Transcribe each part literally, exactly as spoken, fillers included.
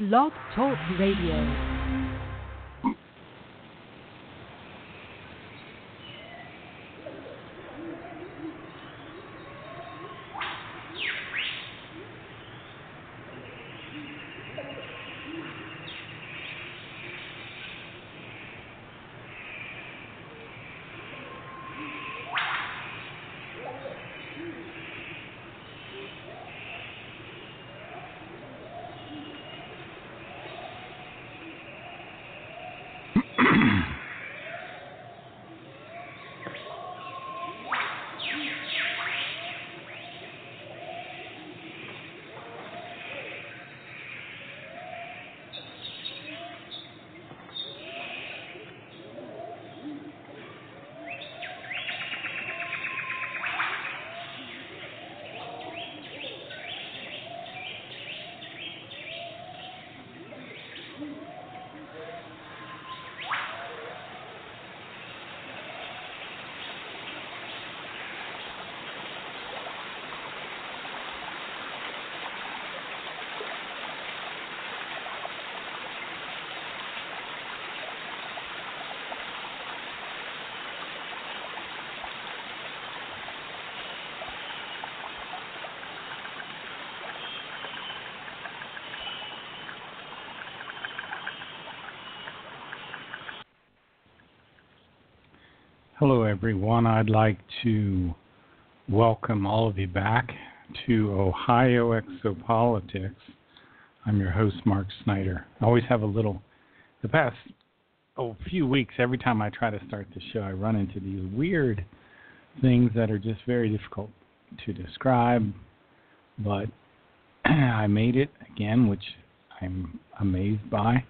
Blog Talk Radio. Hello, everyone. I'd like to welcome all of you back to Ohio Exopolitics. I'm your host, Mark Snyder. I always have a little, the past oh, few weeks, every time I try to start the show, I run into these weird things that are just very difficult to describe, but I made it again, which I'm amazed by.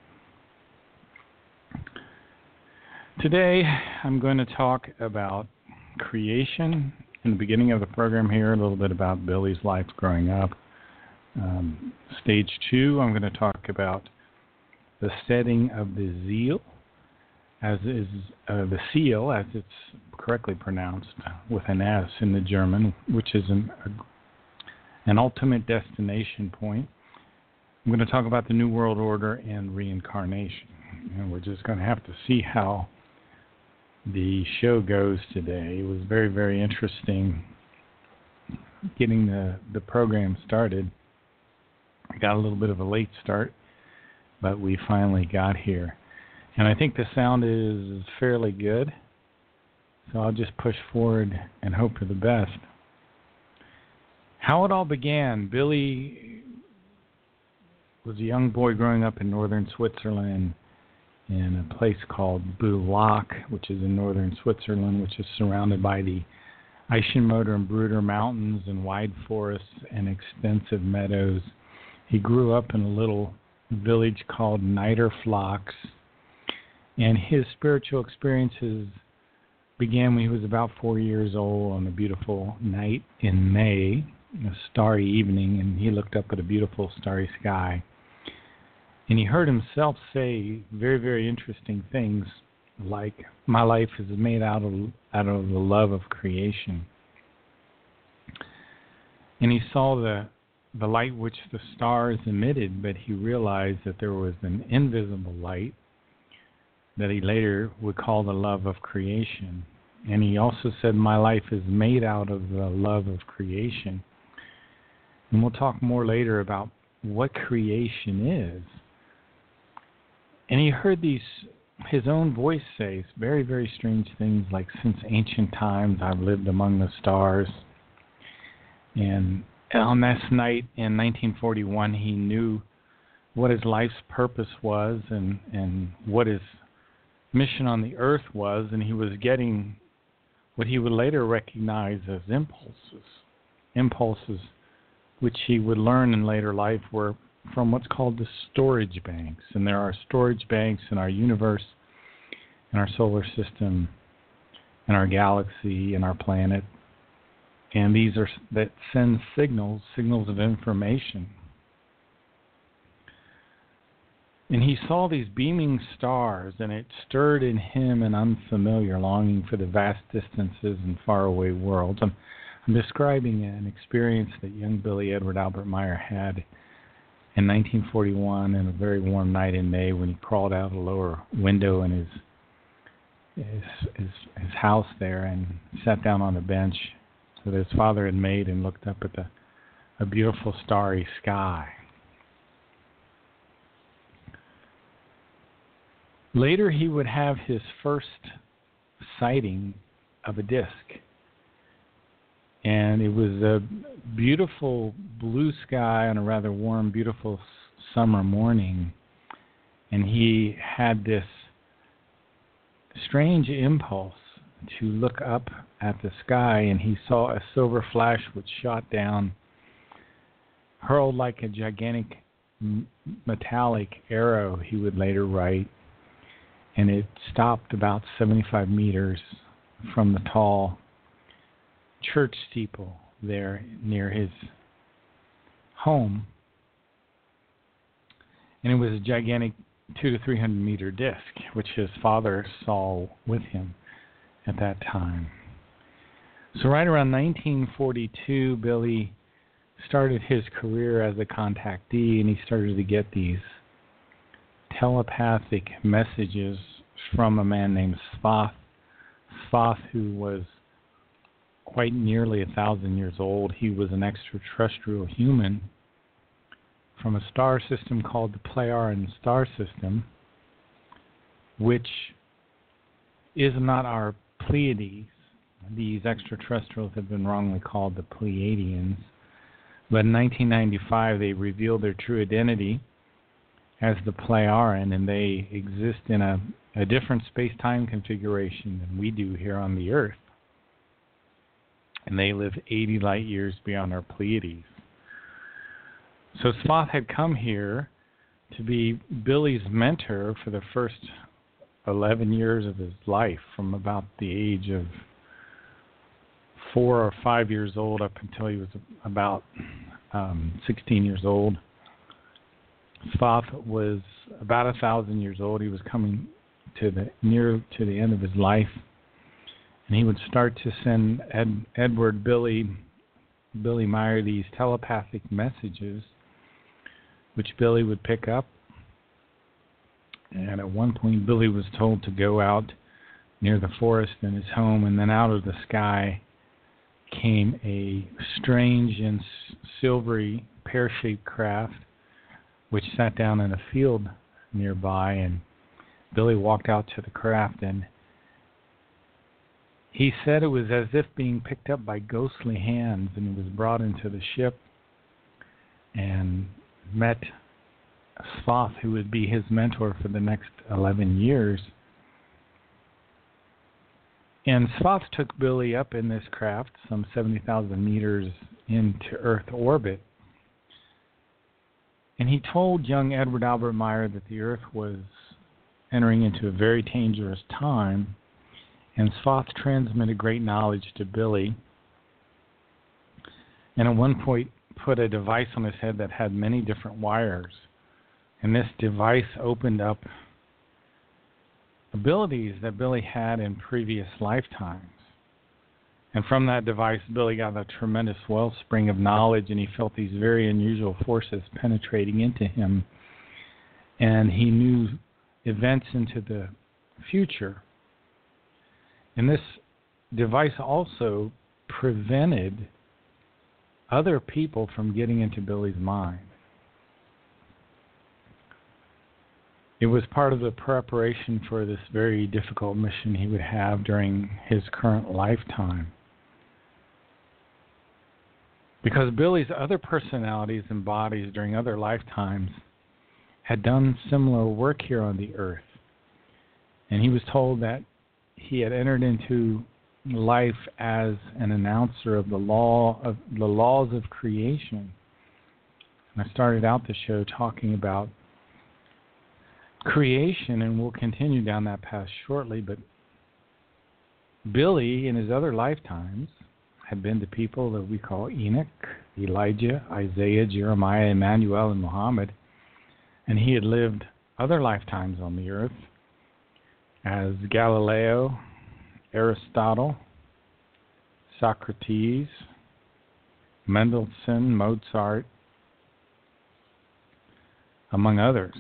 Today, I'm going to talk about creation. In the beginning of the program here, a little bit about Billy's life growing up. Um, stage two, I'm going to talk about the setting of the zeal, as is uh, the seal, as it's correctly pronounced with an S in the German, which is an, a, an ultimate destination point. I'm going to talk about the New World Order and reincarnation. And we're just going to have to see how the show goes today. It was very, very interesting getting the, the program started. I got a little bit of a late start, but we finally got here. And I think the sound is fairly good, so I'll just push forward and hope for the best. How it all began, Billy was a young boy growing up in northern Switzerland, in a place called Boulak, which is in northern Switzerland, which is surrounded by the Eisenmoder and Bruder Mountains and wide forests and extensive meadows. He grew up in a little village called Niederflachs, and his spiritual experiences began when he was about four years old on a beautiful night in May, a starry evening, and he looked up at a beautiful starry sky. And he heard himself say very, very interesting things like, my life is made out of out of the love of creation. And he saw the, the light which the stars emitted, but he realized that there was an invisible light that he later would call the love of creation. And he also said, my life is made out of the love of creation. And we'll talk more later about what creation is. And he heard these, his own voice say very, very strange things like, since ancient times I've lived among the stars. And on this night in nineteen forty-one, he knew what his life's purpose was and, and what his mission on the earth was, and he was getting what he would later recognize as impulses. Impulses which he would learn in later life were from what's called the storage banks. And there are storage banks in our universe, in our solar system, in our galaxy, in our planet. And these are that send signals, signals of information. And he saw these beaming stars, and it stirred in him an unfamiliar longing for the vast distances and faraway worlds. I'm, I'm describing an experience that young Billy Edward Albert Meyer had in nineteen forty-one, in a very warm night in May, when he crawled out a lower window in his his his, his house there and sat down on a bench that his father had made and looked up at the a beautiful starry sky. Later, he would have his first sighting of a disc. And it was a beautiful blue sky on a rather warm, beautiful summer morning. And he had this strange impulse to look up at the sky, and he saw a silver flash which shot down, hurled like a gigantic m- metallic arrow, he would later write, and it stopped about seventy-five meters from the tall church steeple there near his home. And it was a gigantic two to three hundred meter disc, which his father saw with him at that time. So right around nineteen forty-two, Billy started his career as a contactee, and he started to get these telepathic messages from a man named Svath. Svath, who was quite nearly a thousand years old. He was an extraterrestrial human from a star system called the Pleiadian star system, which is not our Pleiades. These extraterrestrials have been wrongly called the Pleiadians. But in nineteen ninety-five, they revealed their true identity as the Pleiadian, and they exist in a, a different space-time configuration than we do here on the Earth. And they live eighty light years beyond our Pleiades. So Svath had come here to be Billy's mentor for the first eleven years of his life, from about the age of four or five years old up until he was about um, sixteen years old. Svath was about a thousand years old. He was coming to the near to the end of his life, and he would start to send Ed, Edward Billy Billy Meier these telepathic messages, which Billy would pick up. And at one point, Billy was told to go out near the forest in his home, and then out of the sky came a strange and s- silvery pear-shaped craft, which sat down in a field nearby, and Billy walked out to the craft, and he said it was as if being picked up by ghostly hands, and he was brought into the ship and met Svath, who would be his mentor for the next eleven years. And Svath took Billy up in this craft, some seventy thousand meters into Earth orbit. And he told young Edward Albert Meier that the Earth was entering into a very dangerous time. And Svath transmitted great knowledge to Billy. And at one point put a device on his head that had many different wires. And this device opened up abilities that Billy had in previous lifetimes. And from that device, Billy got a tremendous wellspring of knowledge, and he felt these very unusual forces penetrating into him. And he knew events into the future. And this device also prevented other people from getting into Billy's mind. It was part of the preparation for this very difficult mission he would have during his current lifetime. Because Billy's other personalities and bodies during other lifetimes had done similar work here on the Earth. And he was told that he had entered into life as an announcer of the law of the laws of creation. And I started out the show talking about creation, and we'll continue down that path shortly, but Billy, in his other lifetimes, had been to people that we call Enoch, Elijah, Isaiah, Jeremiah, Emmanuel, and Muhammad, and he had lived other lifetimes on the earth as Galileo, Aristotle, Socrates, Mendelssohn, Mozart, among others.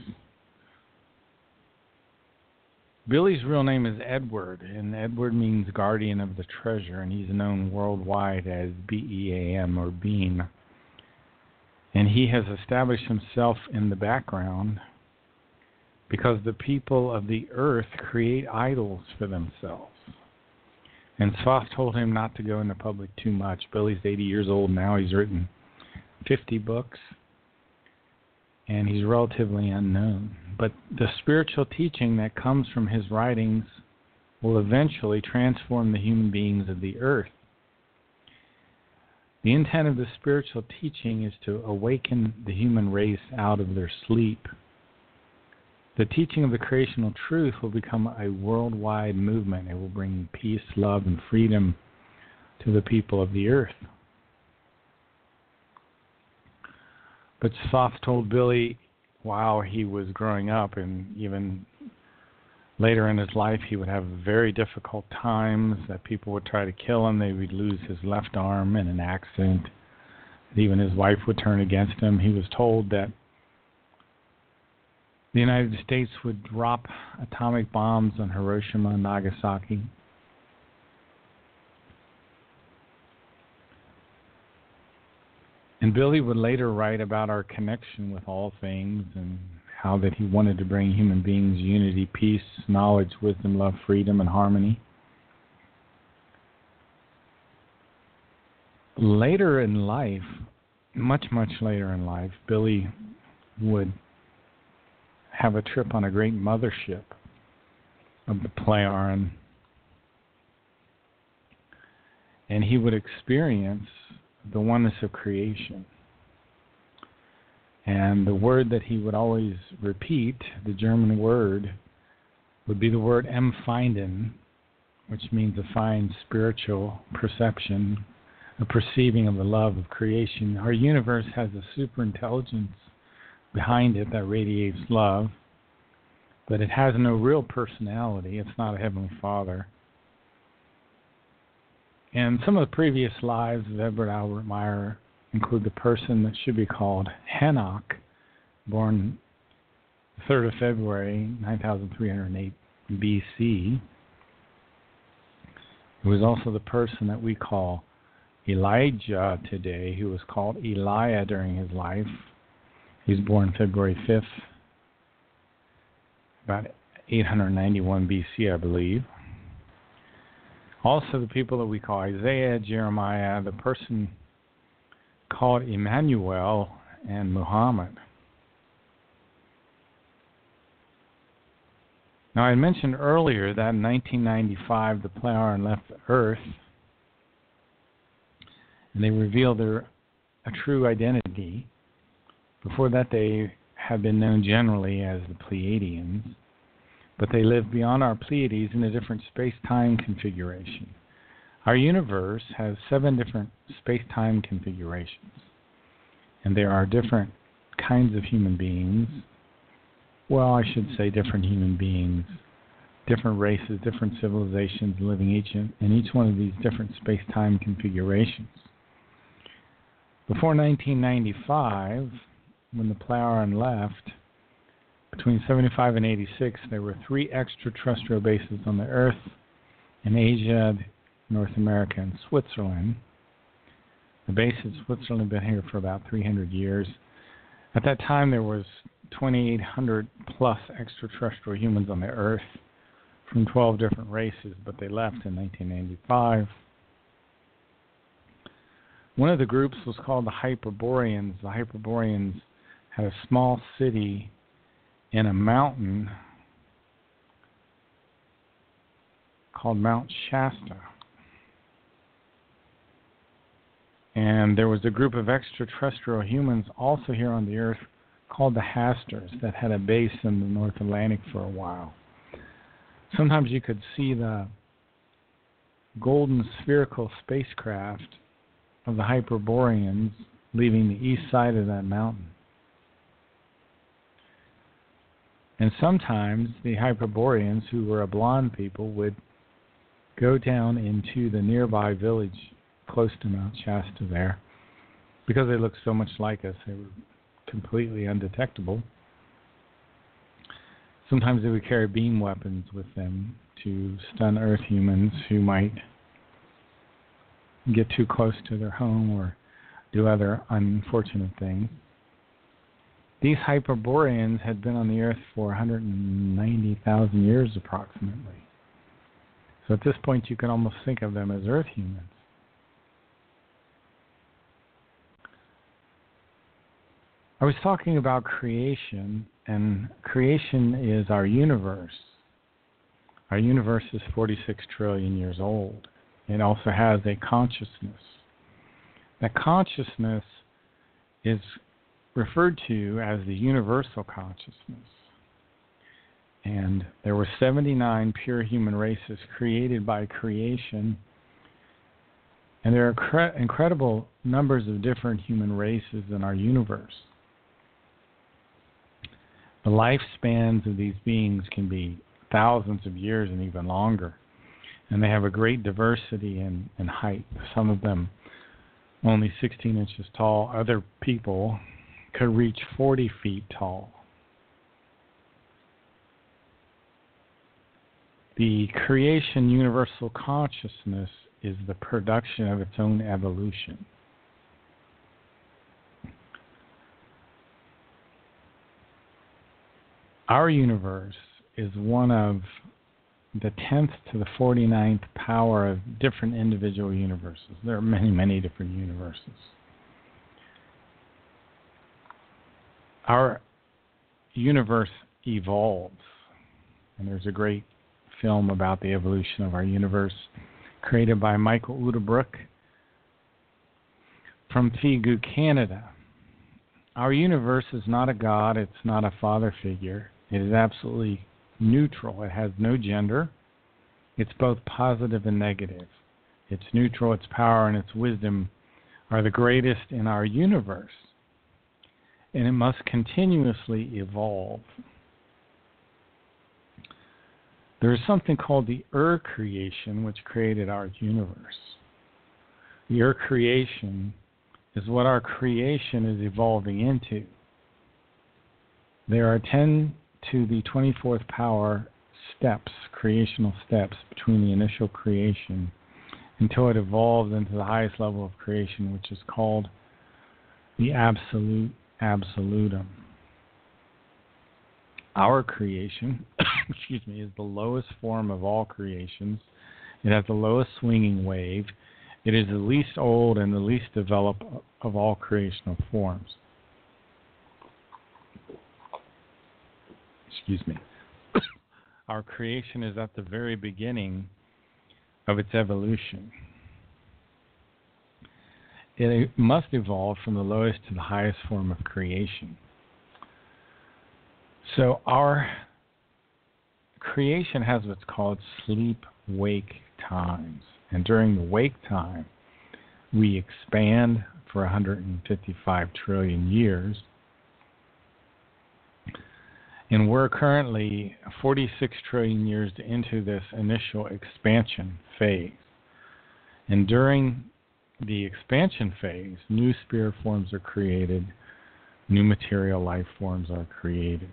Billy's real name is Edward, and Edward means guardian of the treasure, and he's known worldwide as B E A M, or Beam. And he has established himself in the background because the people of the earth create idols for themselves. And Thoth told him not to go into public too much. Billy's eighty years old now. He's written fifty books, and he's relatively unknown. But the spiritual teaching that comes from his writings will eventually transform the human beings of the earth. The intent of the spiritual teaching is to awaken the human race out of their sleep. The teaching of the creational truth will become a worldwide movement. It will bring peace, love, and freedom to the people of the earth. But Thoth told Billy while he was growing up, and even later in his life, he would have very difficult times, that people would try to kill him. They would lose his left arm in an accident. Even his wife would turn against him. He was told that the United States would drop atomic bombs on Hiroshima and Nagasaki. And Billy would later write about our connection with all things and how that he wanted to bring human beings unity, peace, knowledge, wisdom, love, freedom, and harmony. Later in life, much, much later in life, Billy would have a trip on a great mothership of the Plejaren, and he would experience the oneness of creation. And the word that he would always repeat, the German word, would be the word Empfinden, which means a fine spiritual perception, a perceiving of the love of creation. Our universe has a super intelligence behind it that radiates love, but it has no real personality. It's not a Heavenly Father. And some of the previous lives of Edward Albert Meyer include the person that should be called Hanok, born the third of February, nine thousand three hundred eight B C. He was also the person that we call Elijah today, who was called Elijah during his life. He was born February fifth, about eight hundred ninety-one B C, I believe. Also, the people that we call Isaiah, Jeremiah, the person called Emmanuel, and Muhammad. Now, I mentioned earlier that in nineteen ninety-five, the Plejaren left the Earth, and they revealed their a true identity. Before that, they have been known generally as the Pleiadians, but they live beyond our Pleiades in a different space-time configuration. Our universe has seven different space-time configurations, and there are different kinds of human beings. Well, I should say different human beings, different races, different civilizations living each in, in each one of these different space-time configurations. Before nineteen ninety-five, when the Plejaren left, between seventy-five and eighty-six, there were three extraterrestrial bases on the Earth in Asia, North America, and Switzerland. The base in Switzerland had been here for about three hundred years. At that time, there was twenty-eight hundred plus extraterrestrial humans on the Earth from twelve different races, but they left in nineteen ninety-five. One of the groups was called the Hyperboreans. The Hyperboreans had a small city in a mountain called Mount Shasta. And there was a group of extraterrestrial humans also here on the Earth called the Hasters that had a base in the North Atlantic for a while. Sometimes you could see the golden spherical spacecraft of the Hyperboreans leaving the east side of that mountain. And sometimes the Hyperboreans, who were a blonde people, would go down into the nearby village close to Mount Shasta there. Because they looked so much like us, they were completely undetectable. Sometimes they would carry beam weapons with them to stun Earth humans who might get too close to their home or do other unfortunate things. These Hyperboreans had been on the Earth for one hundred ninety thousand years approximately. So at this point you can almost think of them as Earth humans. I was talking about creation, and creation is our universe. Our universe is forty-six trillion years old. It also has a consciousness. That consciousness is referred to as the universal consciousness. And there were seventy-nine pure human races created by creation. And there are cre- incredible numbers of different human races in our universe. The lifespans of these beings can be thousands of years and even longer. And they have a great diversity in, in height. Some of them only sixteen inches tall. Other people could reach forty feet tall. The creation universal consciousness is the production of its own evolution. Our universe is one of the tenth to the forty-ninth power of different individual universes. There are many, many different universes. Our universe evolves, and there's a great film about the evolution of our universe created by Michael Udebrook from Figu, Canada. Our universe is not a god, it's not a father figure. It is absolutely neutral. It has no gender. It's both positive and negative. It's neutral, its power and its wisdom are the greatest in our universe. And it must continuously evolve. There is something called the Ur creation, which created our universe. The Ur creation is what our creation is evolving into. There are ten to the twenty-fourth power steps, creational steps, between the initial creation until it evolves into the highest level of creation, which is called the absolute absolutum. Our creation, excuse me, is the lowest form of all creations. It has the lowest swinging wave. It is the least old and the least developed of all creational forms. Excuse me. Our creation is at the very beginning of its evolution. It must evolve from the lowest to the highest form of creation. So our creation has what's called sleep-wake times. And during the wake time, we expand for one hundred fifty-five trillion years. And we're currently forty-six trillion years into this initial expansion phase. And during the expansion phase, new spirit forms are created, new material life forms are created.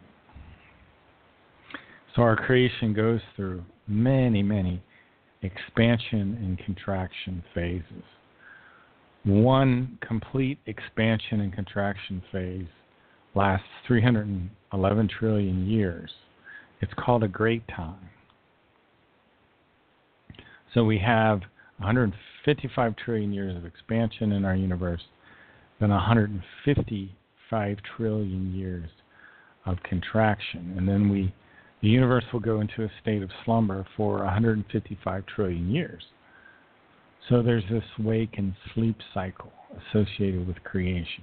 So our creation goes through many, many expansion and contraction phases. One complete expansion and contraction phase lasts three hundred eleven trillion years. It's called a great time. So we have one hundred fifty-five trillion years of expansion in our universe, then one hundred fifty-five trillion years of contraction, and then we the universe will go into a state of slumber for one hundred fifty-five trillion years. So there's this wake and sleep cycle associated with creation.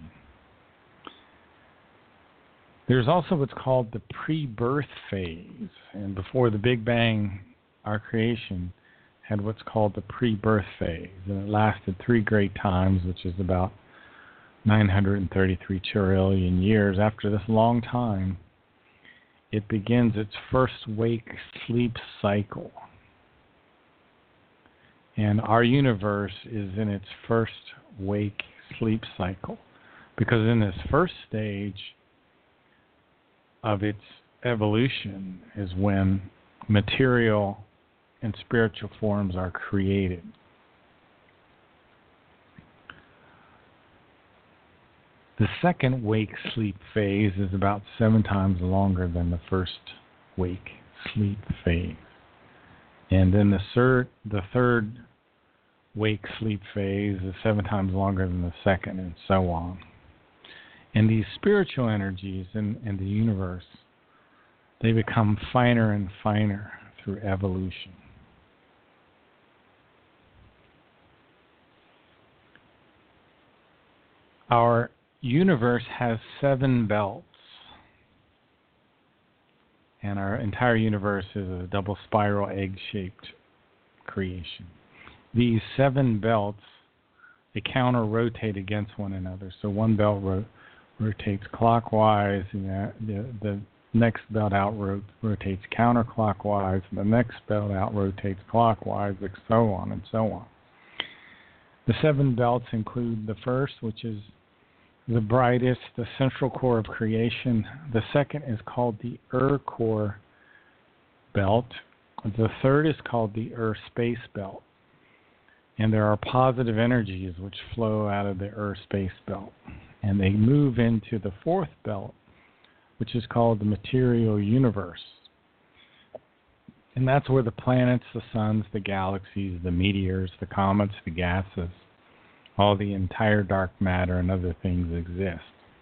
There's also what's called the pre-birth phase. And before the Big Bang, our creation had what's called the pre-birth phase. And it lasted three great times, which is about nine hundred thirty-three trillion years. After this long time, it begins its first wake-sleep cycle. And our universe is in its first wake-sleep cycle. Because in this first stage of its evolution is when material and spiritual forms are created. The second wake-sleep phase is about seven times longer than the first wake-sleep phase. And then the third, the third wake-sleep phase is seven times longer than the second, and so on. And these spiritual energies in, in the universe, they become finer and finer through evolution. Our universe has seven belts, and our entire universe is a double spiral egg-shaped creation. These seven belts, they counter-rotate against one another. So one belt ro- rotates clockwise, and the, the, the next belt out ro- rotates counterclockwise, and the next belt out rotates clockwise, and so on and so on. The seven belts include the first, which is the brightest, the central core of creation. The second is called the Ur core belt. The third is called the Ur space belt. And there are positive energies which flow out of the Ur space belt. And they move into the fourth belt, which is called the material universe. And that's where the planets, the suns, the galaxies, the meteors, the comets, the gases, all the entire dark matter and other things exist.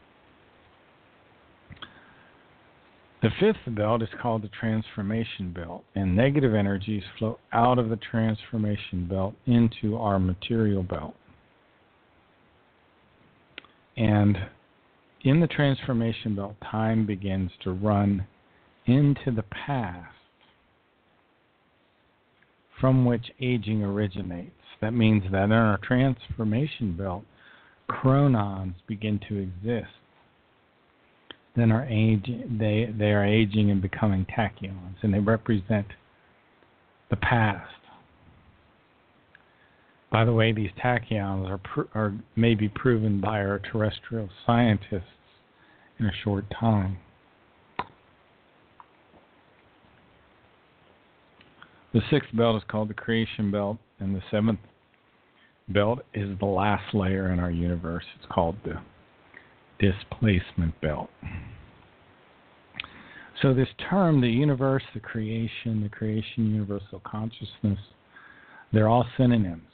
The fifth belt is called the transformation belt, and negative energies flow out of the transformation belt into our material belt. And in the transformation belt, time begins to run into the past from which aging originates. That means that in our transformation belt, chronons begin to exist. Then our age, they, they are aging and becoming tachyons, and they represent the past. By the way, these tachyons are, pr- are may be proven by our terrestrial scientists in a short time. The sixth belt is called the creation belt, and the seventh belt is the last layer in our universe. It's called the displacement belt. So this term, the universe, the creation, the creation, universal consciousness, they're all synonyms.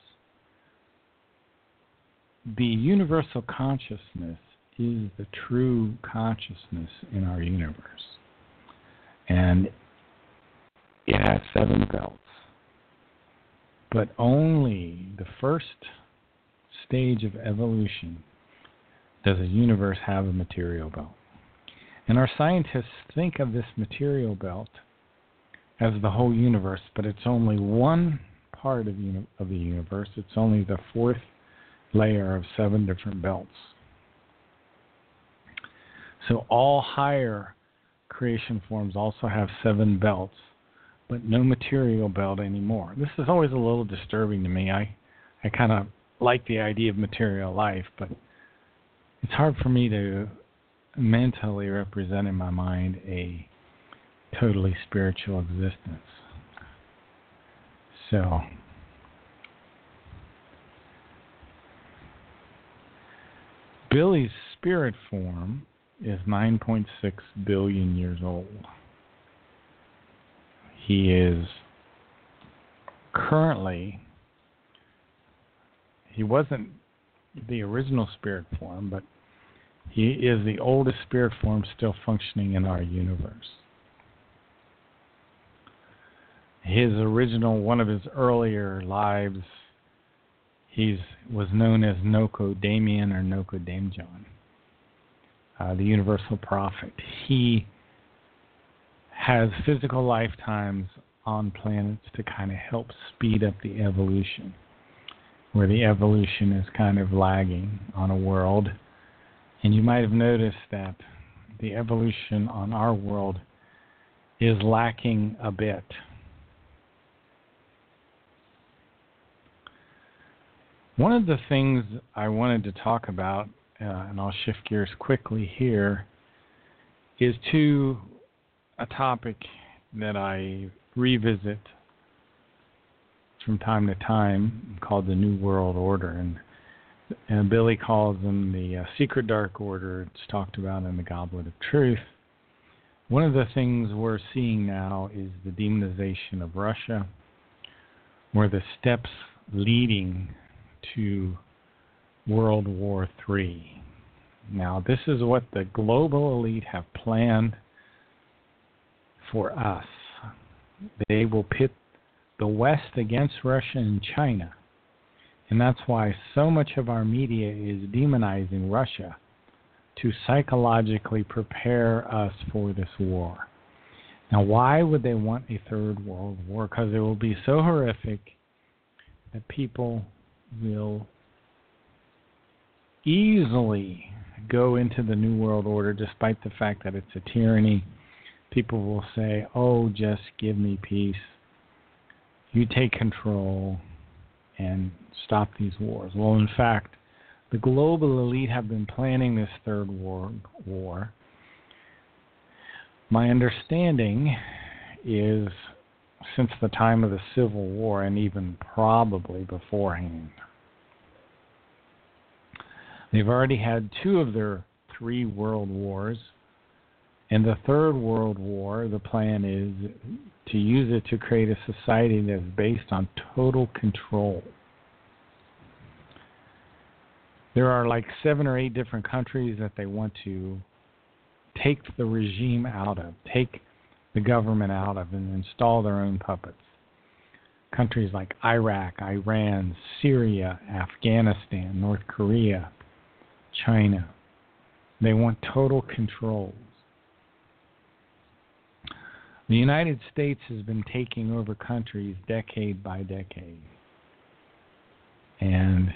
The universal consciousness is the true consciousness in our universe. And it has seven belts. But only the first stage of evolution does a universe have a material belt. And our scientists think of this material belt as the whole universe, but it's only one part of, uni- of the universe. It's only the fourth layer of seven different belts. So all higher creation forms also have seven belts, but no material belt anymore. This is always a little disturbing to me. I, I kind of like the idea of material life, but it's hard for me to mentally represent in my mind a totally spiritual existence. So, Billy's spirit form is nine point six billion years old. He is currently, he wasn't the original spirit form, but he is the oldest spirit form still functioning in our universe. His original, one of his earlier lives, he was known as Noko Damien or Noko Daemjon, uh, the universal prophet. He has physical lifetimes on planets to kind of help speed up the evolution, where the evolution is kind of lagging on a world. And you might have noticed that the evolution on our world is lacking a bit. One of the things I wanted to talk about, uh, and I'll shift gears quickly here, is to a topic that I revisit from time to time called the New World Order. And, and Billy calls them the uh, Secret Dark Order. It's talked about in the Goblet of Truth. One of the things we're seeing now is the demonization of Russia, where the steps leading to World War Three. Now, this is what the global elite have planned for us. They will pit the West against Russia and China. And that's why so much of our media is demonizing Russia to psychologically prepare us for this war. Now, why would they want a third world war? Because it will be so horrific that people will easily go into the New World Order, despite the fact that it's a tyranny. People will say, oh, just give me peace. You take control and stop these wars. Well, in fact, the global elite have been planning this third world war. My understanding is since the time of the Civil War, and even probably beforehand. They've already had two of their three world wars. And the third world war, the plan is to use it to create a society that's based on total control. There are like seven or eight different countries that they want to take the regime out of, take the government out of, and install their own puppets. Countries like Iraq, Iran, Syria, Afghanistan, North Korea, China. They want total control. The United States has been taking over countries decade by decade. And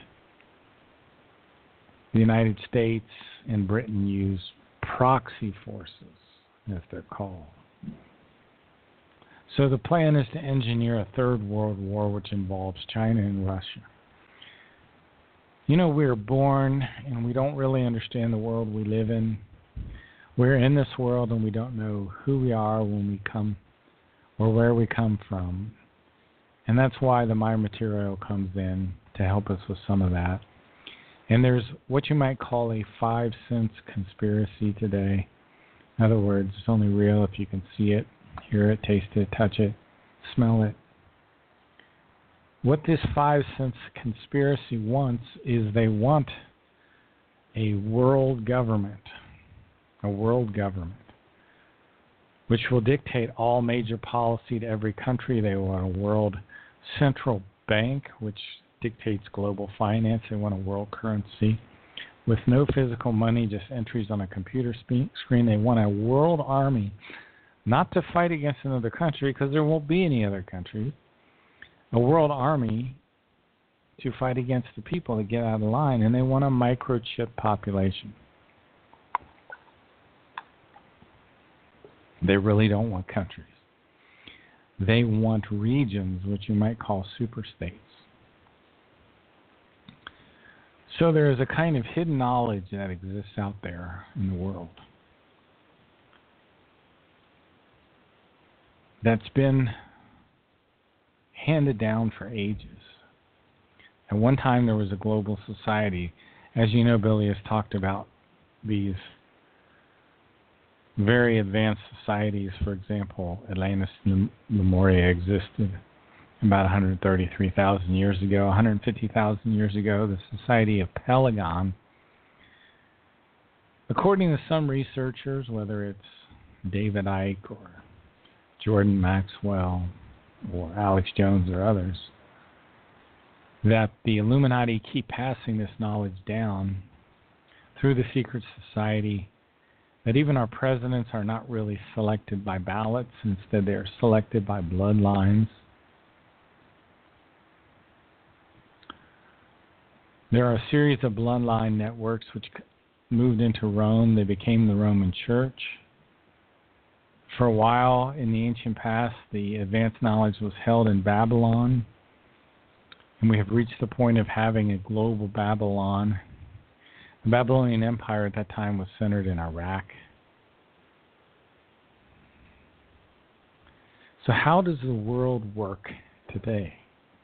the United States and Britain use proxy forces, as they're called. So the plan is to engineer a third world war which involves China and Russia. You know, we're born and we don't really understand the world we live in. We're in this world and we don't know who we are when we come or where we come from. And that's why the My Material comes in to help us with some of that. And there's what you might call a five sense conspiracy today. In other words, it's only real if you can see it, hear it, taste it, touch it, smell it. What this five sense conspiracy wants is they want a world government. A world government, which will dictate all major policy to every country. They want a world central bank, which dictates global finance. They want a world currency with no physical money, just entries on a computer screen. They want a world army, not to fight against another country, because there won't be any other countries. A world army to fight against the people to get out of line, and they want a microchip population. They really don't want countries. They want regions, which you might call superstates. So there is a kind of hidden knowledge that exists out there in the world that's been handed down for ages. At one time there was a global society. As you know, Billy has talked about these very advanced societies. For example, Atlantis and Lemuria existed about one hundred thirty-three thousand years ago. one hundred fifty thousand years ago, the Society of Pelagon, according to some researchers, whether it's David Icke or Jordan Maxwell or Alex Jones or others, that the Illuminati keep passing this knowledge down through the secret society, that even our presidents are not really selected by ballots. Instead, they're selected by bloodlines. There are a series of bloodline networks which moved into Rome. They became the Roman Church. For a while in the ancient past, the advanced knowledge was held in Babylon, and we have reached the point of having a global Babylon. The Babylonian Empire at that time was centered in Iraq. So how does the world work today?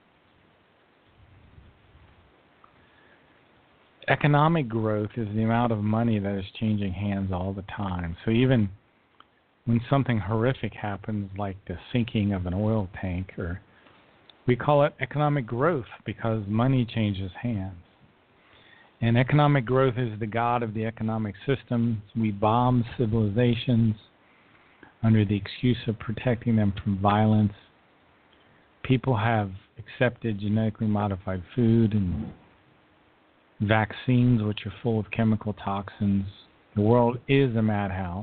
Economic growth is the amount of money that is changing hands all the time. So even when something horrific happens, like the sinking of an oil tanker, we call it economic growth because money changes hands. And economic growth is the god of the economic system. We bomb civilizations under the excuse of protecting them from violence. People have accepted genetically modified food and vaccines, which are full of chemical toxins. The world is a madhouse.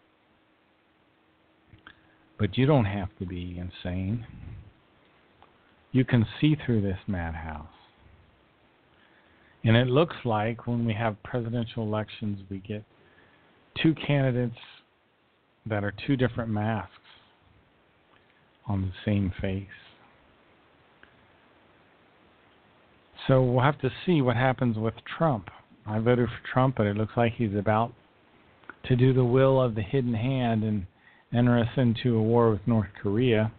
But you don't have to be insane. You can see through this madhouse. And it looks like when we have presidential elections, we get two candidates that are two different masks on the same face. So we'll have to see what happens with Trump. I voted for Trump, but it looks like he's about to do the will of the hidden hand and enter us into a war with North Korea.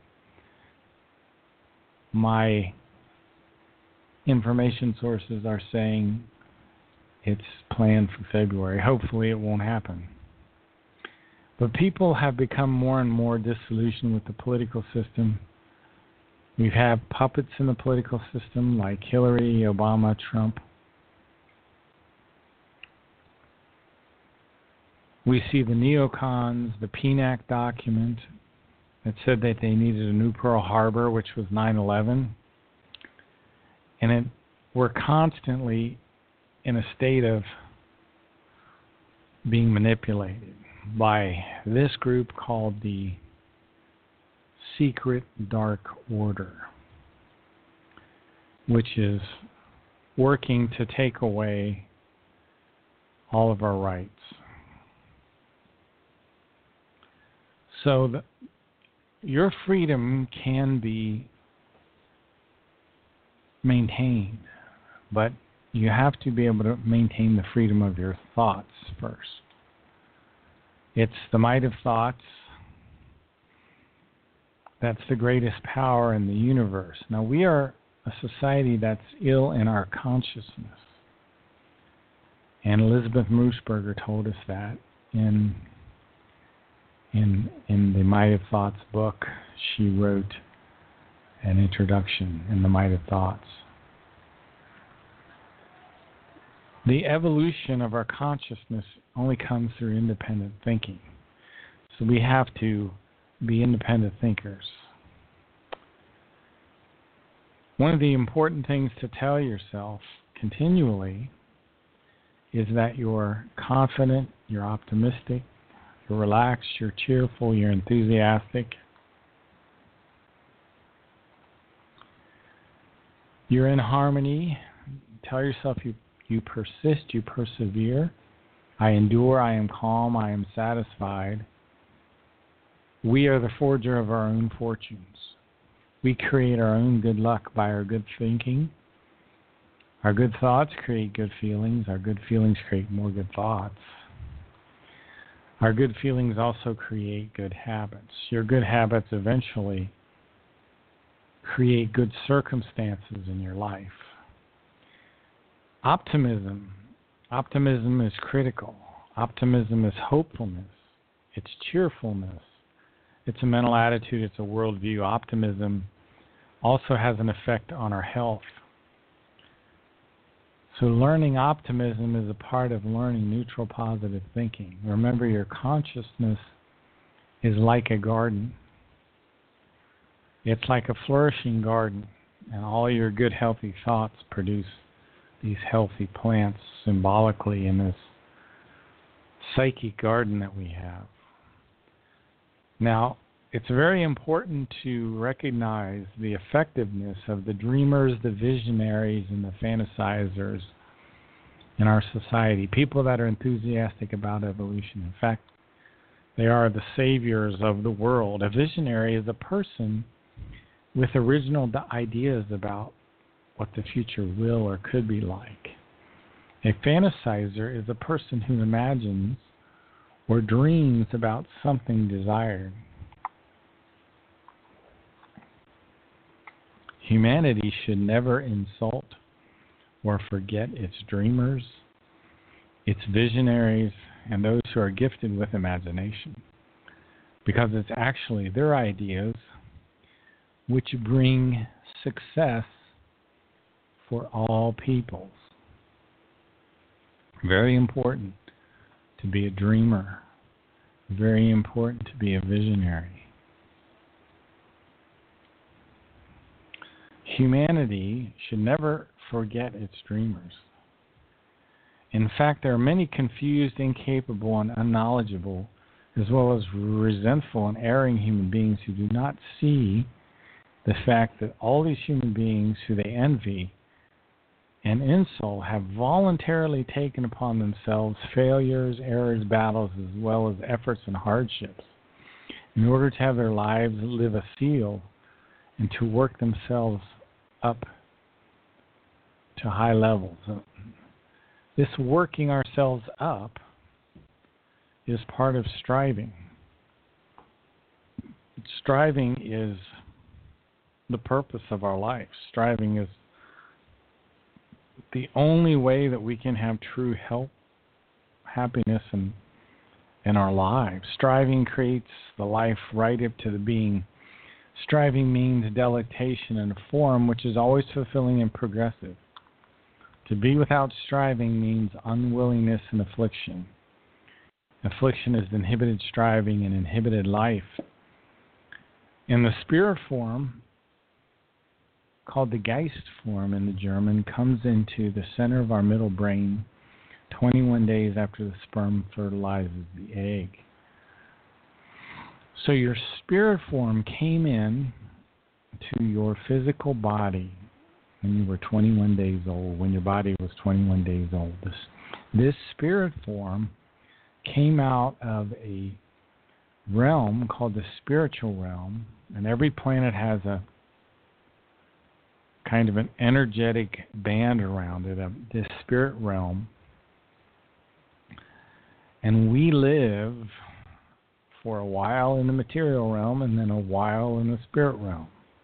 My information sources are saying it's planned for February. Hopefully it won't happen. But people have become more and more disillusioned with the political system. We have puppets in the political system like Hillary, Obama, Trump. We see the neocons, the P N A C document that said that they needed a new Pearl Harbor, which was nine eleven. And it, we're constantly in a state of being manipulated by this group called the Secret Dark Order, which is working to take away all of our rights. So the, your freedom can be maintained, but you have to be able to maintain the freedom of your thoughts first. It's the might of thoughts that's the greatest power in the universe. Now, we are a society that's ill in our consciousness. And Elizabeth Moosberger told us that in in in the Might of Thoughts book. She wrote an introduction in the Might of Thoughts. The evolution of our consciousness only comes through independent thinking. So we have to be independent thinkers. One of the important things to tell yourself continually is that you're confident, you're optimistic, you're relaxed, you're cheerful, you're enthusiastic. You're in harmony. Tell yourself you, you persist, you persevere. I endure, I am calm, I am satisfied. We are the forger of our own fortunes. We create our own good luck by our good thinking. Our good thoughts create good feelings. Our good feelings create more good thoughts. Our good feelings also create good habits. Your good habits eventually create good circumstances in your life. Optimism. Optimism is critical. Optimism is hopefulness. It's cheerfulness. It's a mental attitude. It's a worldview. Optimism also has an effect on our health. So learning optimism is a part of learning neutral positive thinking. Remember, your consciousness is like a garden. It's like a flourishing garden, and all your good, healthy thoughts produce these healthy plants symbolically in this psychic garden that we have. Now, it's very important to recognize the effectiveness of the dreamers, the visionaries, and the fantasizers in our society, people that are enthusiastic about evolution. In fact, they are the saviors of the world. A visionary is a person with original ideas about what the future will or could be like. A fantasizer is a person who imagines or dreams about something desired. Humanity should never insult or forget its dreamers, its visionaries, and those who are gifted with imagination, because it's actually their ideas which bring success for all peoples. Very important to be a dreamer. Very important to be a visionary. Humanity should never forget its dreamers. In fact, there are many confused, incapable, and unknowledgeable, as well as resentful and erring human beings who do not see the fact that all these human beings who they envy and insult have voluntarily taken upon themselves failures, errors, battles, as well as efforts and hardships in order to have their lives live a seal and to work themselves up to high levels. This working ourselves up is part of striving. Striving is the purpose of our life. Striving is the only way that we can have true health, happiness, and in our lives. Striving creates the life right up to the being. Striving means delectation in a form which is always fulfilling and progressive. To be without striving means unwillingness and affliction. Affliction is inhibited striving and inhibited life. In the spirit form, called the Geist form in the German, comes into the center of our middle brain twenty-one days after the sperm fertilizes the egg. So your spirit form came in to your physical body when you were twenty-one days old, when your body was twenty-one days old. This, this spirit form came out of a realm called the spiritual realm, and every planet has a kind of an energetic band around it, of this spirit realm. And we live for a while in the material realm and then a while in the spirit realm.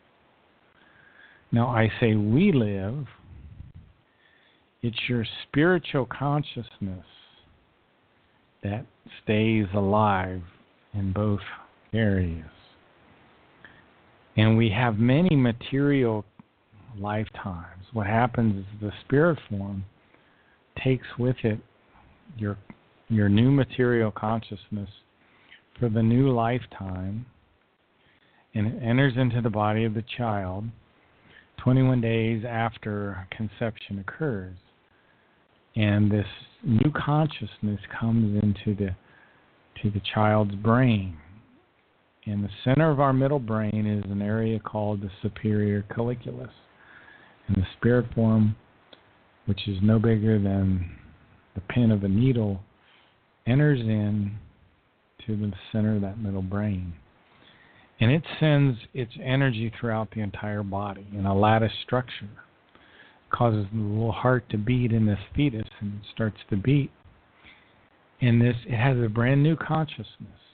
Now, I say we live. It's your spiritual consciousness that stays alive in both areas. And we have many material lifetimes. What happens is the spirit form takes with it your your new material consciousness for the new lifetime, and it enters into the body of the child twenty-one days after conception occurs. And this new consciousness comes into the to the child's brain. In the center of our middle brain is an area called the superior colliculus. And the spirit form, which is no bigger than the pin of a needle, enters in to the center of that middle brain. And it sends its energy throughout the entire body in a lattice structure. It causes the little heart to beat in this fetus, and it starts to beat. And this, it has a brand new consciousness.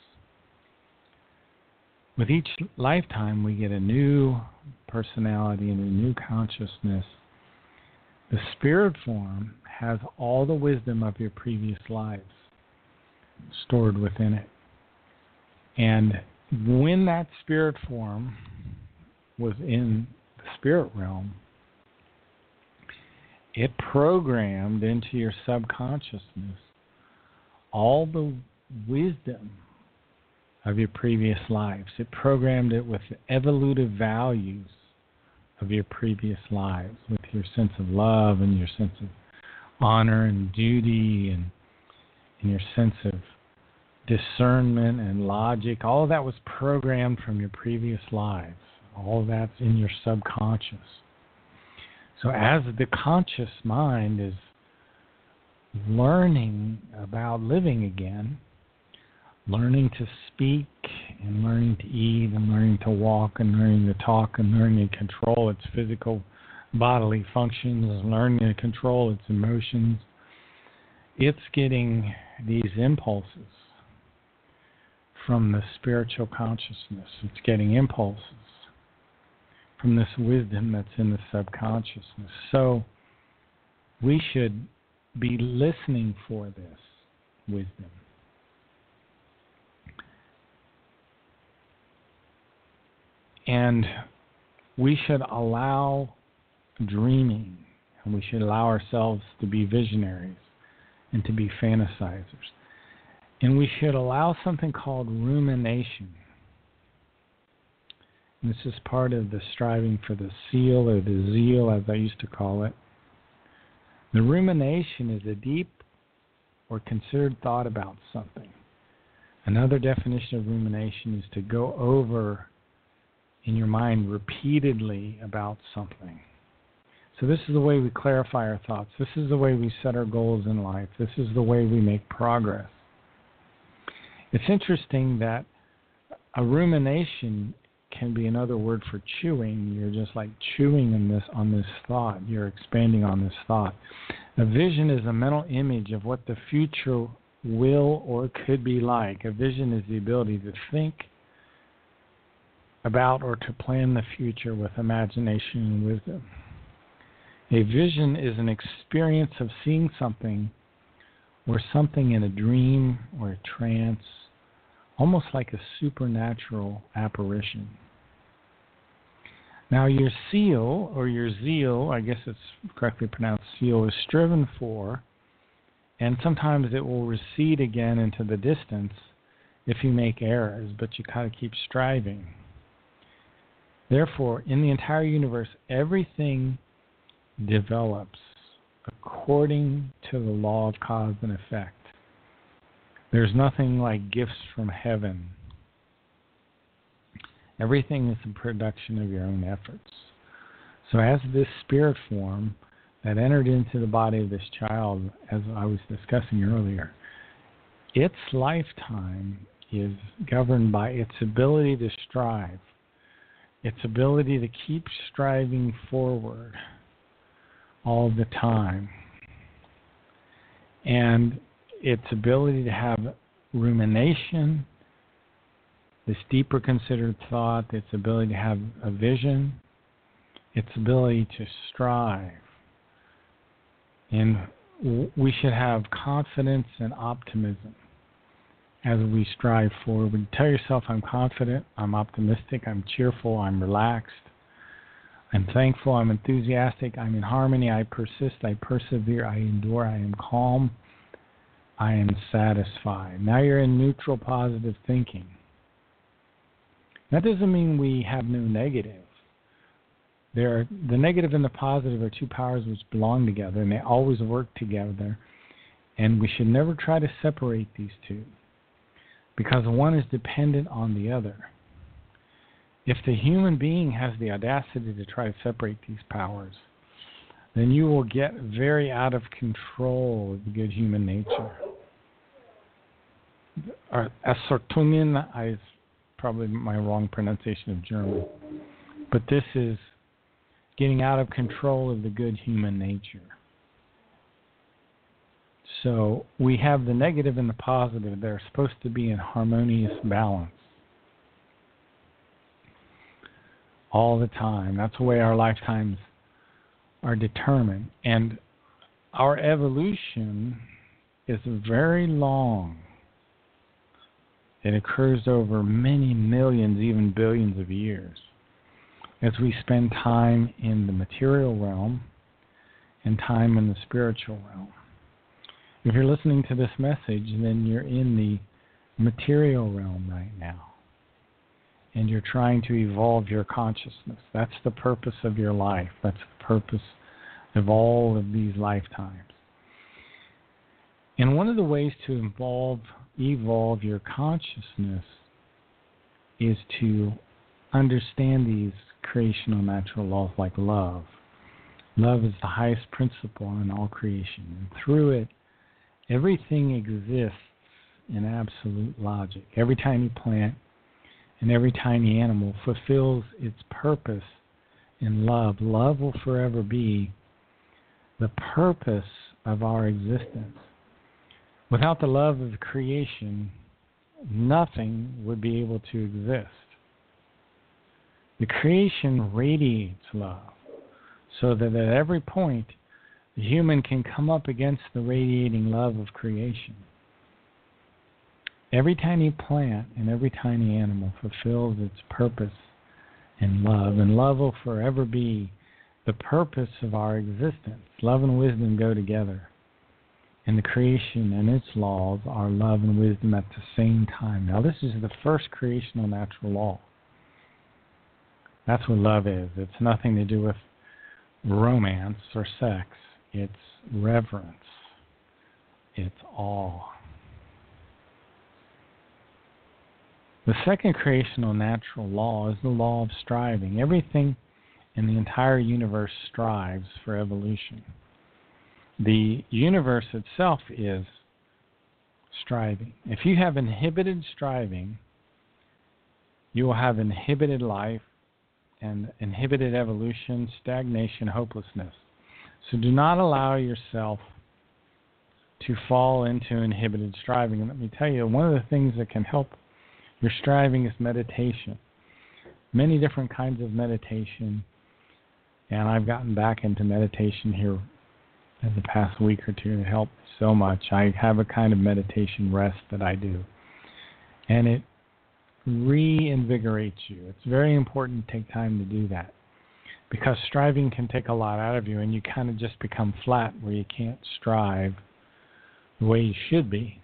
With each lifetime, we get a new personality and a new consciousness. The spirit form has all the wisdom of your previous lives stored within it. And when that spirit form was in the spirit realm, it programmed into your subconsciousness all the wisdom of your previous lives. It programmed it with the evolutive values of your previous lives, with your sense of love and your sense of honor and duty and, and your sense of discernment and logic. All of that was programmed from your previous lives. All of that's in your subconscious. So as the conscious mind is learning about living again, learning to speak and learning to eat and learning to walk and learning to talk and learning to control its physical bodily functions, learning to control its emotions, it's getting these impulses from the spiritual consciousness. It's getting impulses from this wisdom that's in the subconsciousness. So we should be listening for this wisdom. And we should allow dreaming, and we should allow ourselves to be visionaries and to be fantasizers. And we should allow something called rumination. And this is part of the striving for the seal, or the zeal, as I used to call it. The rumination is a deep or considered thought about something. Another definition of rumination is to go over in your mind repeatedly about something. So this is the way we clarify our thoughts. This is the way we set our goals in life. This is the way we make progress. It's interesting that a rumination can be another word for chewing. You're just like chewing on this, on this thought. You're expanding on this thought. A vision is a mental image of what the future will or could be like. A vision is the ability to think about or to plan the future with imagination and wisdom. A vision is an experience of seeing something or something in a dream or a trance, almost like a supernatural apparition. Now your seal, or your zeal, I guess it's correctly pronounced seal, is striven for, and sometimes it will recede again into the distance if you make errors, but you kind of keep striving. Therefore, in the entire universe, everything develops according to the law of cause and effect. There's nothing like gifts from heaven. Everything is a production of your own efforts. So as this spirit form that entered into the body of this child, as I was discussing earlier, its lifetime is governed by its ability to strive, its ability to keep striving forward all the time, and its ability to have rumination, this deeper considered thought, its ability to have a vision, its ability to strive. And we should have confidence and optimism as we strive forward. Tell yourself, I'm confident, I'm optimistic, I'm cheerful, I'm relaxed, I'm thankful, I'm enthusiastic, I'm in harmony, I persist, I persevere, I endure, I am calm, I am satisfied. Now you're in neutral positive thinking. That doesn't mean we have no negative. There are, the negative and the positive are two powers which belong together, and they always work together. And we should never try to separate these two, because one is dependent on the other. If the human being has the audacity to try to separate these powers, then you will get very out of control of the good human nature. Assortungen is probably my wrong pronunciation of German, but this is getting out of control of the good human nature. So we have the negative and the positive. They're supposed to be in harmonious balance all the time. That's the way our lifetimes are determined. And our evolution is very long. It occurs over many millions, even billions of years, as we spend time in the material realm and time in the spiritual realm. If you're listening to this message, then you're in the material realm right now, and you're trying to evolve your consciousness. That's the purpose of your life. That's the purpose of all of these lifetimes. And one of the ways to evolve, evolve your consciousness is to understand these creational natural laws like love. Love is the highest principle in all creation, and through it, everything exists in absolute logic. Every tiny plant and every tiny animal fulfills its purpose in love. Love will forever be the purpose of our existence. Without the love of creation, nothing would be able to exist. The creation radiates love, so that at every point, the human can come up against the radiating love of creation. Every tiny plant and every tiny animal fulfills its purpose in love, and love will forever be the purpose of our existence. Love and wisdom go together. And the creation and its laws are love and wisdom at the same time. Now, this is the first creational natural law. That's what love is. It's nothing to do with romance or sex. It's reverence. It's awe. The second creational natural law is the law of striving. Everything in the entire universe strives for evolution. The universe itself is striving. If you have inhibited striving, you will have inhibited life and inhibited evolution, stagnation, hopelessness. So do not allow yourself to fall into inhibited striving. And let me tell you, one of the things that can help your striving is meditation. Many different kinds of meditation. And I've gotten back into meditation here in the past week or two, and it helped me so much. I have a kind of meditation rest that I do. And it reinvigorates you. It's very important to take time to do that, because striving can take a lot out of you, and you kind of just become flat where you can't strive the way you should be.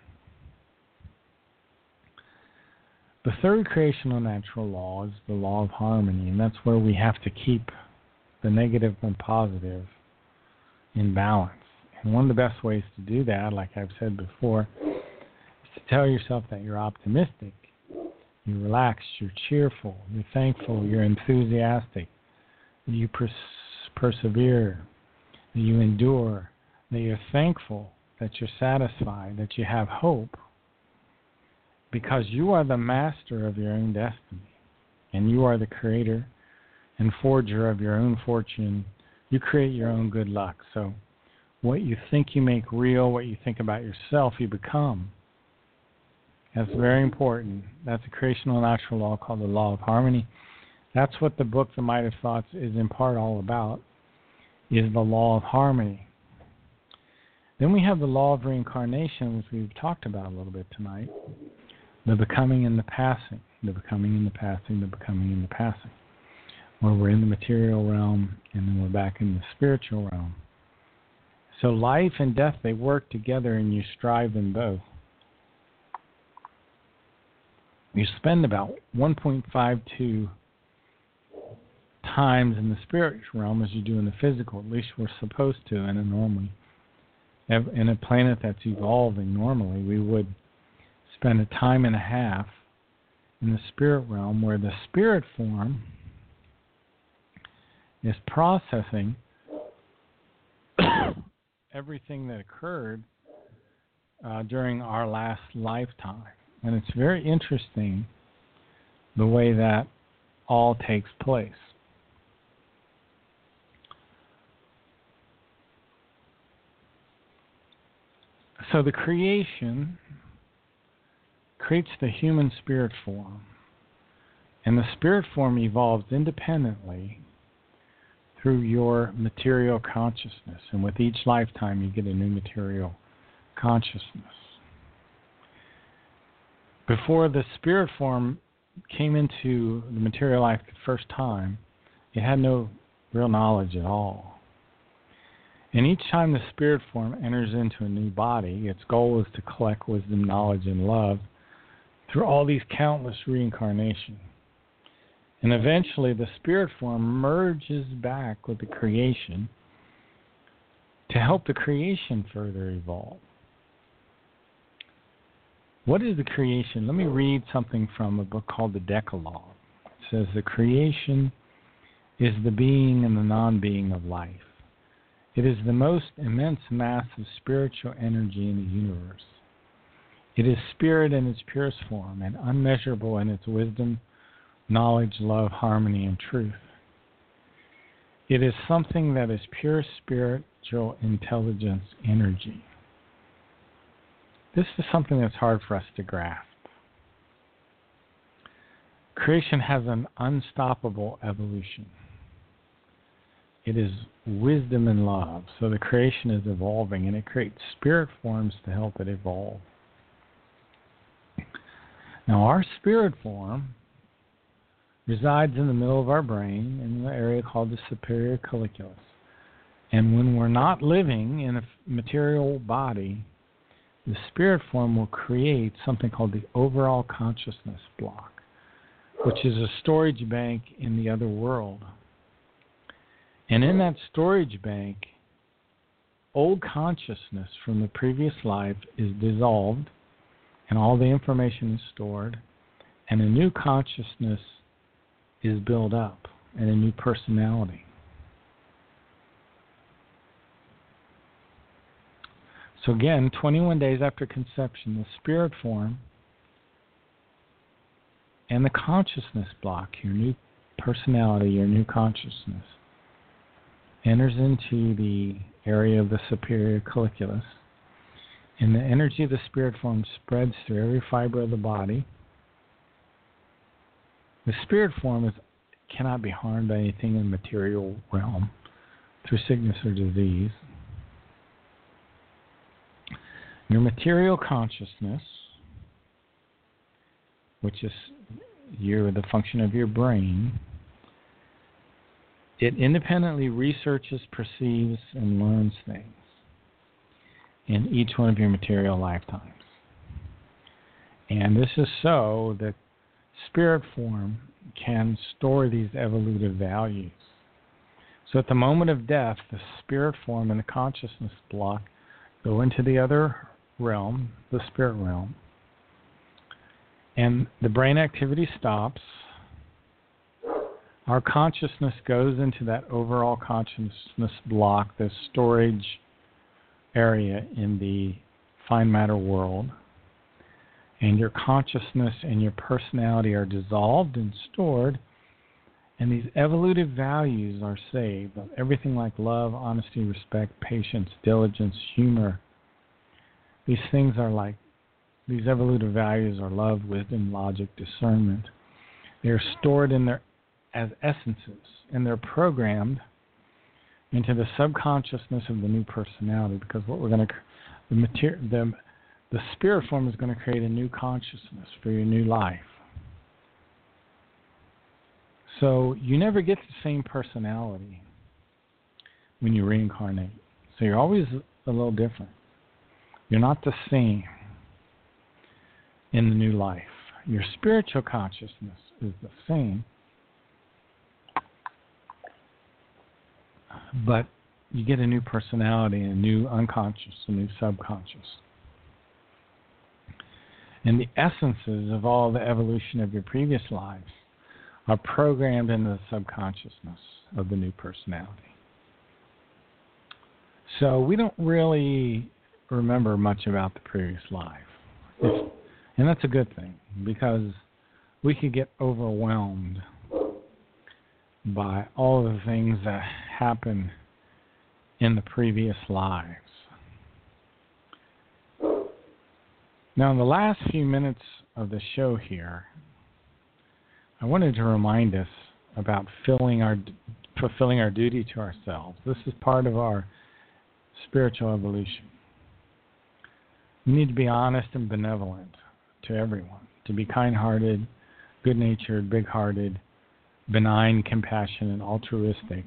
The third creational natural law is the law of harmony, and that's where we have to keep the negative and positive in balance. And one of the best ways to do that, like I've said before, is to tell yourself that you're optimistic, you're relaxed, you're cheerful, you're thankful, you're enthusiastic, that you pers- persevere, that you endure, that you're thankful, that you're satisfied, that you have hope, because you are the master of your own destiny, and you are the creator and forger of your own fortune. You create your own good luck. So what you think you make real, what you think about yourself, you become. That's very important. That's a creational natural law called the law of harmony. That's what the book, The Might of Thoughts, is in part all about, is the law of harmony. Then we have the law of reincarnation, which we've talked about a little bit tonight. The becoming and the passing, the becoming and the passing, the becoming and the passing. Where we're in the material realm and then we're back in the spiritual realm. So life and death, they work together, and you strive in both. You spend about one point five two times in the spiritual realm as you do in the physical. At least we're supposed to in a normally. In a planet that's evolving normally, we would spend a time and a half in the spirit realm, where the spirit form is processing everything that occurred uh, during our last lifetime. And it's very interesting the way that all takes place. So the creation creates the human spirit form, and the spirit form evolves independently through your material consciousness. And with each lifetime, you get a new material consciousness. Before the spirit form came into the material life the first time, it had no real knowledge at all. And each time the spirit form enters into a new body, its goal is to collect wisdom, knowledge, and love through all these countless reincarnations. And eventually the spirit form merges back with the creation to help the creation further evolve. What is the creation? Let me read something from a book called the Decalogue. It says, the creation is the being and the non-being of life. It is the most immense mass of spiritual energy in the universe. It is spirit in its purest form, and unmeasurable in its wisdom, knowledge, love, harmony, and truth. It is something that is pure spiritual intelligence energy. This is something that's hard for us to grasp. Creation has an unstoppable evolution. It is wisdom and love. So the creation is evolving, and it creates spirit forms to help it evolve. Now, our spirit form resides in the middle of our brain in the area called the superior colliculus. And when we're not living in a material body, the spirit form will create something called the overall consciousness block, which is a storage bank in the other world. And in that storage bank, old consciousness from the previous life is dissolved, and all the information is stored, and a new consciousness is built up, and a new personality. So again, twenty-one days after conception, the spirit form and the consciousness block, your new personality, your new consciousness, enters into the area of the superior colliculus, and the energy of the spirit form spreads through every fiber of the body. The spirit form is, cannot be harmed by anything in the material realm through sickness or disease. Your material consciousness, which is your, the function of your brain, it independently researches, perceives, and learns things in each one of your material lifetimes. And this is so that spirit form can store these evolutive values. So at the moment of death, the spirit form and the consciousness block go into the other realm, the spirit realm, and the brain activity stops. Our consciousness goes into that overall consciousness block, the storage area in the fine matter world, and your consciousness and your personality are dissolved and stored, and these evolutive values are saved. Everything like love, honesty, respect, patience, diligence, humor. These things are like, these evolutive values are love, wisdom, logic, discernment. They are stored in their as essences, and they're programmed into the subconsciousness of the new personality, because what we're going to, the material, the, the spirit form is going to create a new consciousness for your new life. So you never get the same personality when you reincarnate. So you're always a little different. You're not the same in the new life. Your spiritual consciousness is the same, but you get a new personality, a new unconscious, a new subconscious. And the essences of all the evolution of your previous lives are programmed into the subconsciousness of the new personality. So we don't really remember much about the previous life. It's, and that's a good thing, because we could get overwhelmed by all the things that happen in the previous lives. Now, in the last few minutes of the show here, I wanted to remind us about filling our, fulfilling our duty to ourselves. This is part of our spiritual evolution. We need to be honest and benevolent to everyone, to be kind-hearted, good-natured, big-hearted, benign, compassionate, altruistic.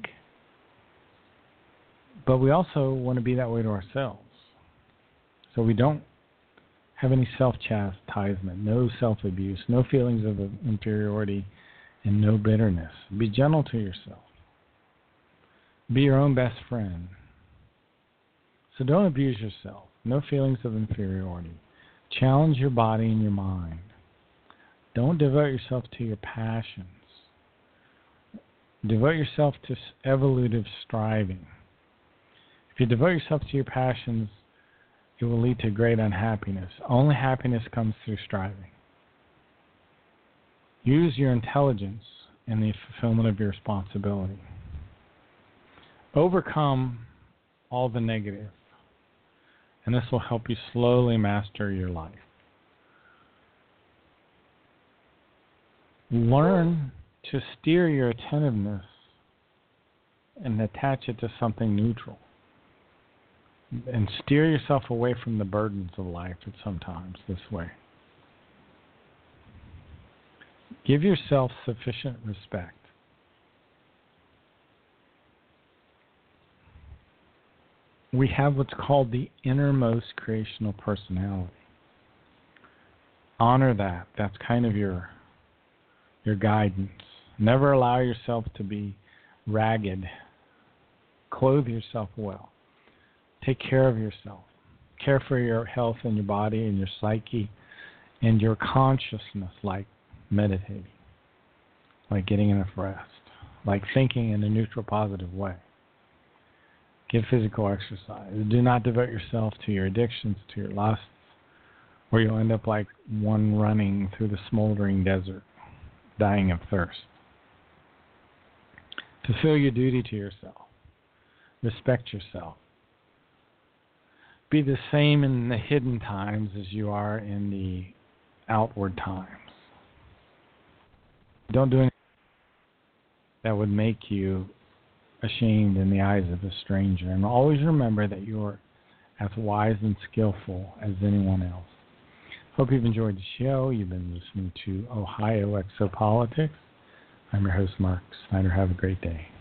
But we also want to be that way to ourselves. So we don't have any self-chastisement, no self-abuse, no feelings of inferiority, and no bitterness. Be gentle to yourself. Be your own best friend. So don't abuse yourself. No feelings of inferiority. Challenge your body and your mind. Don't devote yourself to your passions. Devote yourself to evolutive striving. If you devote yourself to your passions, it will lead to great unhappiness. Only happiness comes through striving. Use your intelligence in the fulfillment of your responsibility. Overcome all the negative, and this will help you slowly master your life. learn to steer your attentiveness and attach it to something neutral. And steer yourself away from the burdens of life at sometimes this way. Give yourself sufficient respect. We have what's called the innermost creational personality. Honor that. That's kind of your your guidance. Never allow yourself to be ragged. Clothe yourself well. Take care of yourself. Care for your health and your body and your psyche and your consciousness, like meditating, like getting enough rest, like thinking in a neutral, positive way. Get physical exercise. Do not devote yourself to your addictions, to your lusts, where you'll end up like one running through the smoldering desert, dying of thirst. Fulfill your duty to yourself. Respect yourself. Be the same in the hidden times as you are in the outward times. Don't do anything that would make you ashamed in the eyes of a stranger. And always remember that you're as wise and skillful as anyone else. Hope you've enjoyed the show. You've been listening to Ohio Exopolitics. I'm your host, Mark Snyder. Have a great day.